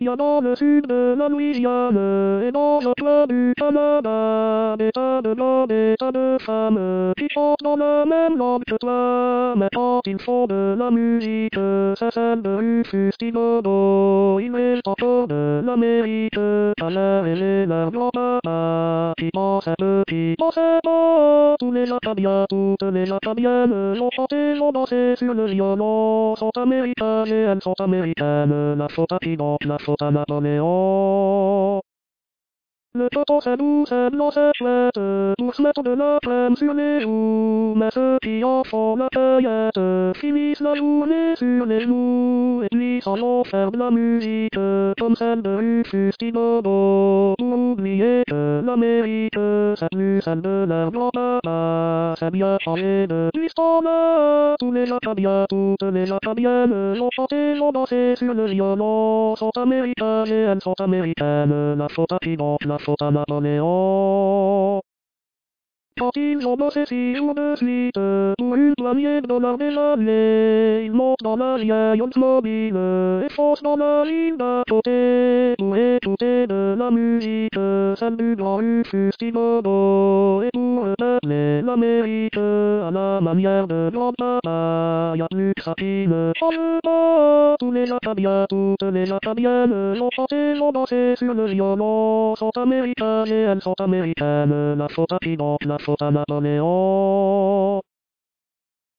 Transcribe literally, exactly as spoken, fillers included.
Il y a dans le sud de la Louisiane et dans le plein du Canada des tas de gars, des tas de femmes qui chantent dans la même langue que toi. Mais quand ils font de la musique, c'est celle de Rufus Thibodeau. Ils rêvent encore de l'Amérique, Alain et leur grand-papa qui pensait petit, pensait pas. Tous les Acadiens, toutes les Acadiennes l'ont chanté, l'ont dansé sur le violon, sont américains et elles sont américaines. La faute à qui donc? La faute à Napoléon. Le coton c'est doux, c'est blanc, c'est chouette, pour se mettre de la crème sur les joues. Mais ceux qui en font la cueillette finissent la journée sur les genoux. Et puis s'en vont faire de la musique, comme celle de Rufus Thibodeau. Pour oublier que l'Amérique, c'est plus celle de leur grand-papa. C'est bien changé depuis ce temps-là. Tous les Acadiens, toutes les Acadiennes l'ont chanté, l'ont dansé sur le violon. Sont américains et elles sont américaines. La faute à qui donc? La faute à Napoléon. Quand ils ont bossé six jours de suite, pour une poignée de dollars des années, ils montent dans la vieille Oldsmobile et foncent dans la ligne d'à côté, pour écouter de la musique, celle du grand Rufus Thibodeau, et pour peupler l'Amérique, à la manière de grand-papa. Y'a plus que ça qui ne change pas. Tous les Acadiens, toutes les Acadiennes l'ont chanté, l'ont dansé sur le violon, sont américains et elles sont américaines. La faute à qui donc? La faute à Napoléon.